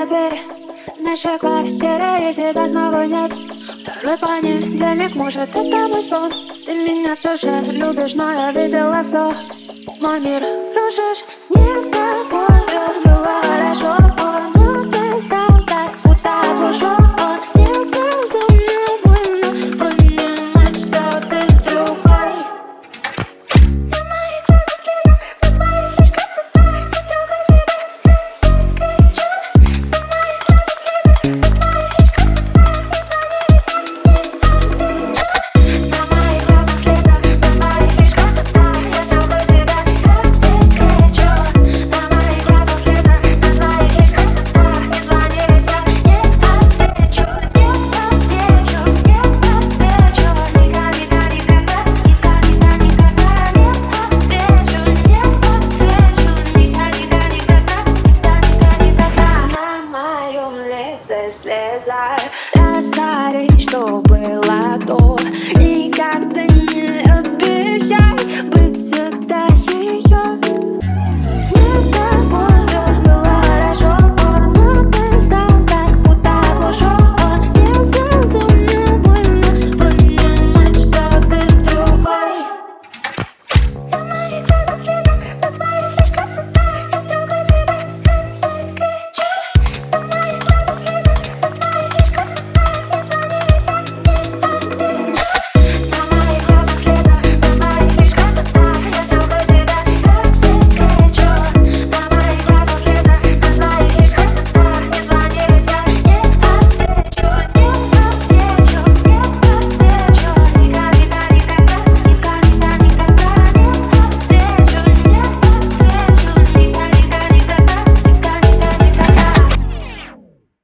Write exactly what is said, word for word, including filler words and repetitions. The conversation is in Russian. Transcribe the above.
Открываю дверь нашей квартиры, и тебя снова нет. Второй понедельник, может, это мой сон. Ты меня все же любишь, но я видела все. Мой мир рушишь, не с тобой было хорошо, но ты стал так, будто ушел. Не совсем больно понимать, что ты с другой. На моих глазах слезы, на твоих лишь красота. Я строго тебя закричу. На моих глазах слезы, на твоих лишь красота. Не звони, ведь я не отвечу. На моих глазах слезы, на твоих лишь красота. Я строго тебя закричу. На моих глазах слезы, на твоих лишь красота. Не звони, ведь я не отвечу. Не отвечу, не отвечу. Никогда, никогда, никогда, никогда, никогда не отвечу. Не отвечу. Никогда, никогда, никогда, никогда, никогда. На моем лице слеза. Растори, что было до.